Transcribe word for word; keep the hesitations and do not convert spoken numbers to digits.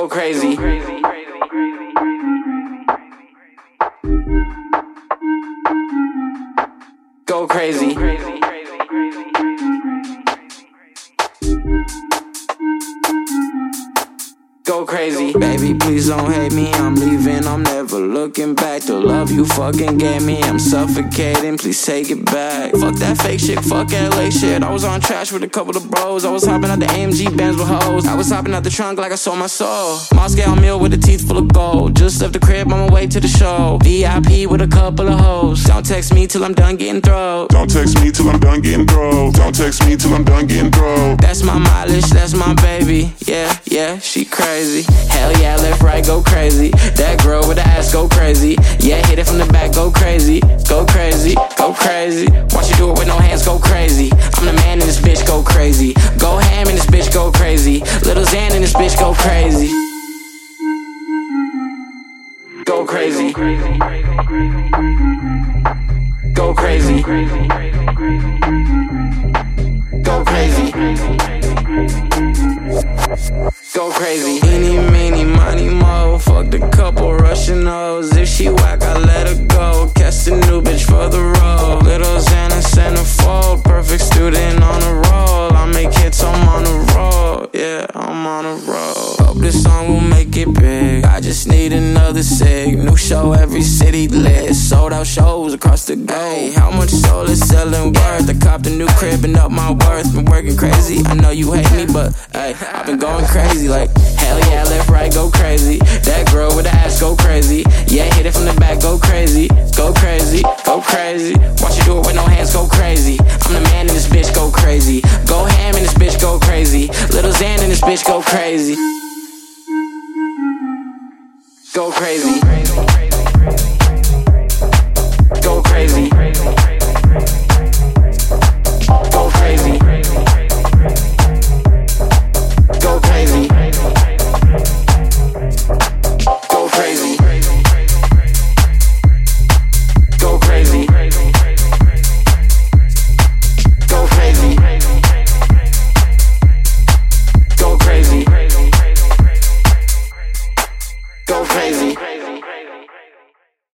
Go crazy. Go crazy. Go crazy. Baby, please don't hate me, I'm leaving, I'm never looking back. The love you fucking gave me, I'm suffocating, please take it back. Fuck that fake shit, fuck L A shit. I was on trash with a couple of bros. I was hopping out the A M G Benz with hoes. I was hopping out the trunk like I sold my soul. Moscow meal with a teeth full of gold. Just left the crib on my way to the show. V I P with a couple of hoes. Don't text me till I'm done getting throw. Don't text me till I'm done getting throw. Don't text me till I'm done getting throw. That's my mileage, that's my baby. Yeah, yeah, she crazy. Hell yeah, left, right, go crazy. That girl with the ass, go crazy. Yeah, hit it from the back, go crazy. Go crazy, go crazy. Watch you do it with no hands, go crazy. I'm the man in this bitch, go crazy. Go ham in this bitch, go crazy. Little Xan in this bitch, go crazy. Go crazy. Go crazy. Go crazy. Go crazy. Eeny, meeny, money, mo. Fucked a couple Russian hoes. If she whack, I let her go. Catch a new bitch for the road. Little Xana centerfold. Perfect student on a roll. I make hits, I'm on a roll. Yeah, I'm on a roll. Hope this song will make it big. I just need another sig. New show, every city lit. Sold out shows across the globe. How much soul is selling worth? I copped a new crib and up my worth. Been working crazy. I know you hate me, but hey, I've been going crazy. Like, hell yeah, left, right, go crazy. That girl with the ass, go crazy. Yeah, hit it from the back, go crazy. Go crazy, go crazy. Watch you do it with no hands, go crazy.